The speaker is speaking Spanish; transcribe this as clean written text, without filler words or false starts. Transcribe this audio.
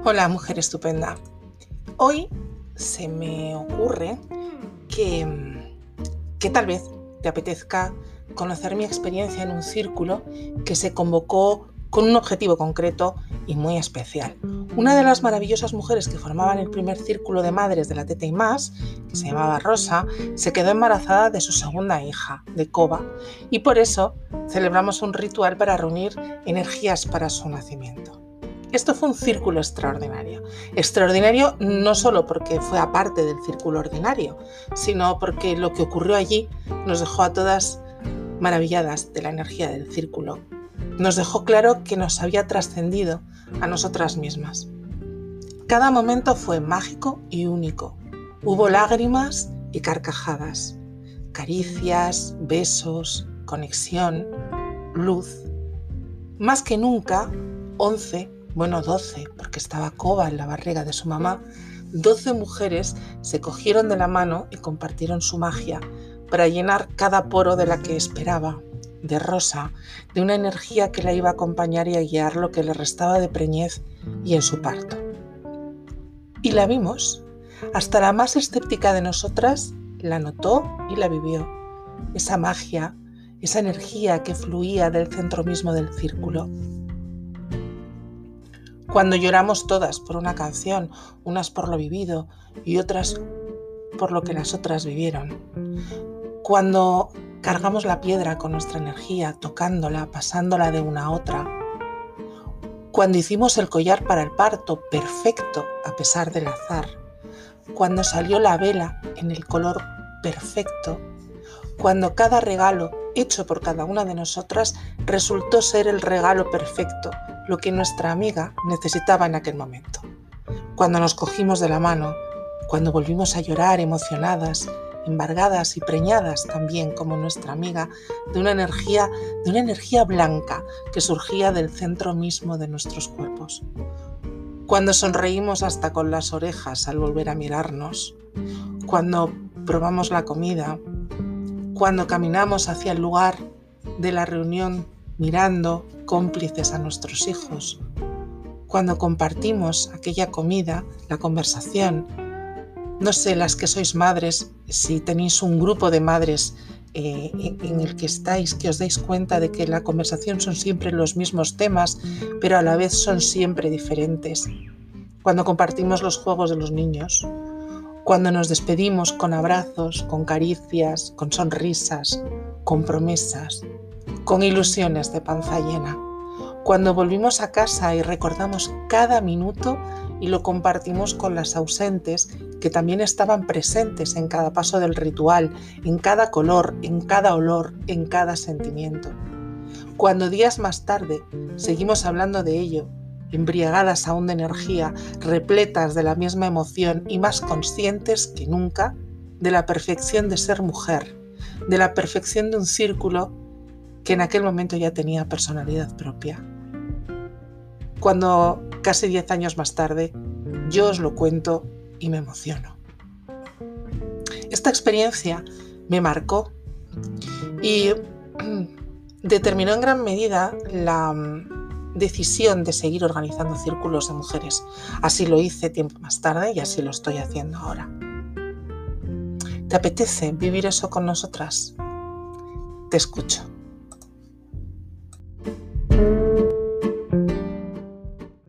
Hola, mujer estupenda. Hoy se me ocurre que tal vez te apetezca conocer mi experiencia en un círculo que se convocó con un objetivo concreto y muy especial. Una de las maravillosas mujeres que formaban el primer círculo de madres de la Teta y Más, que se llamaba Rosa, se quedó embarazada de su segunda hija, de Coba, y por eso celebramos un ritual para reunir energías para su nacimiento. Esto fue un círculo extraordinario. Extraordinario no solo porque fue aparte del círculo ordinario, sino porque lo que ocurrió allí nos dejó a todas maravilladas de la energía del círculo. Nos dejó claro que nos había trascendido a nosotras mismas. Cada momento fue mágico y único. Hubo lágrimas y carcajadas, caricias, besos, conexión, luz. Más que nunca, 12, porque estaba Coba en la barriga de su mamá, 12 mujeres se cogieron de la mano y compartieron su magia para llenar cada poro de la que esperaba, de Rosa, de una energía que la iba a acompañar y a guiar lo que le restaba de preñez y en su parto. Y la vimos. Hasta la más escéptica de nosotras la notó y la vivió. Esa magia, esa energía que fluía del centro mismo del círculo. Cuando lloramos todas por una canción, unas por lo vivido y otras por lo que las otras vivieron. Cuando cargamos la piedra con nuestra energía, tocándola, pasándola de una a otra. Cuando hicimos el collar para el parto, perfecto a pesar del azar. Cuando salió la vela en el color perfecto. Cuando cada regalo hecho por cada una de nosotras resultó ser el regalo perfecto, lo que nuestra amiga necesitaba en aquel momento. Cuando nos cogimos de la mano, cuando volvimos a llorar emocionadas, embargadas y preñadas también como nuestra amiga, de una energía blanca que surgía del centro mismo de nuestros cuerpos. Cuando sonreímos hasta con las orejas al volver a mirarnos, cuando probamos la comida, cuando caminamos hacia el lugar de la reunión mirando cómplices a nuestros hijos, cuando compartimos aquella comida, la conversación. No sé, las que sois madres, si tenéis un grupo de madres en el que estáis, que os dais cuenta de que la conversación son siempre los mismos temas, pero a la vez son siempre diferentes. Cuando compartimos los juegos de los niños, cuando nos despedimos con abrazos, con caricias, con sonrisas, con promesas, con ilusiones de panza llena. Cuando volvimos a casa y recordamos cada minuto y lo compartimos con las ausentes que también estaban presentes en cada paso del ritual, en cada color, en cada olor, en cada sentimiento. Cuando días más tarde seguimos hablando de ello, embriagadas aún de energía, repletas de la misma emoción y más conscientes que nunca de la perfección de ser mujer, de la perfección de un círculo que en aquel momento ya tenía personalidad propia. Cuando casi 10 años más tarde yo os lo cuento y me emociono. Esta experiencia me marcó y determinó en gran medida la decisión de seguir organizando círculos de mujeres. Así lo hice tiempo más tarde y así lo estoy haciendo ahora. ¿Te apetece vivir eso con nosotras? Te escucho.